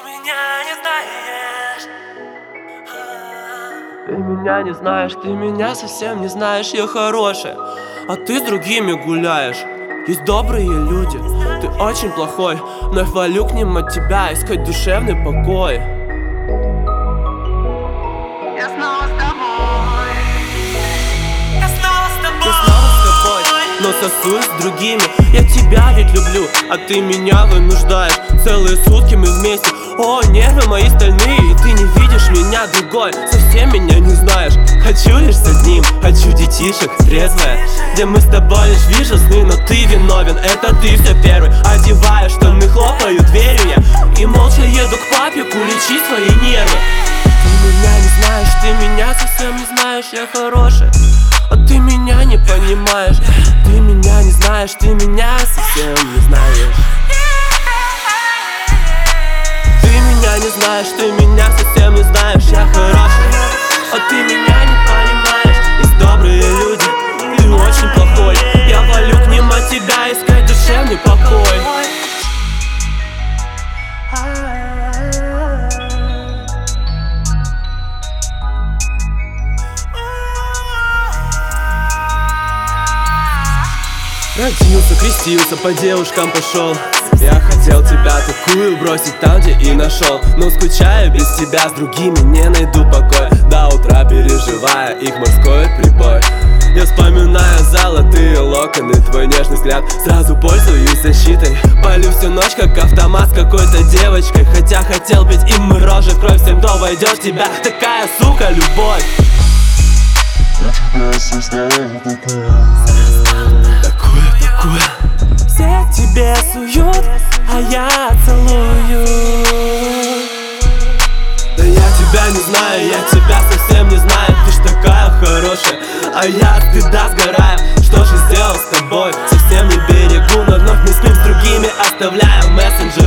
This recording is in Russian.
меня не знаешь. Ты меня не знаешь, ты меня совсем не знаешь. Я хорошая, а ты с другими гуляешь. Есть добрые люди, ты очень плохой, но я хвалю к ним от тебя искать душевный покой. Я снова с тобой. Я снова с тобой. Я снова с тобой, но сосусь с другими. Я тебя ведь люблю, а ты меня вынуждаешь. Целые сутки мы вместе, о, нервы мои стальные. И ты не видишь меня другой, совсем меня не знаешь. Хочу лишь с одним, хочу детишек, трезвая, где мы с тобой лишь вижу сны. Но ты виновен, это ты все первый. Одевая штаны, хлопаю дверью я и молча еду к папику лечить свои нервы. Ты меня не знаешь, ты меня совсем не знаешь. Я хорошая, а ты меня не понимаешь. Ты меня не знаешь, ты меня совсем не знаешь. Ты меня не знаешь, ты меня совсем не знаешь. Я хорошая, а ты меня не понимаешь. Есть добрые люди, ты очень плохой. Я валю к ним от тебя искать душевный покой. Родился, крестился, по девушкам пошел. Я хотел тебя такую бросить там, где и нашел. Но скучаю без тебя, с другими не найду покой. До утра переживая их морской прибой. Я вспоминаю золотые локоны, твой нежный взгляд. Сразу пользуюсь защитой, палю всю ночь, как автомат с какой-то девочкой. Хотя хотел быть им рожей, кровь всем то войдет в тебя. Такая, сука, любовь. Я тебя создал Такую. Все тебе суют, а я целую. Да я тебя не знаю, я тебя совсем не знаю. Ты ж такая хорошая, а я от стыда сгораю. Что же сделал с тобой? Совсем не берегу, но вновь мы спим с другими, оставляя мессенджер.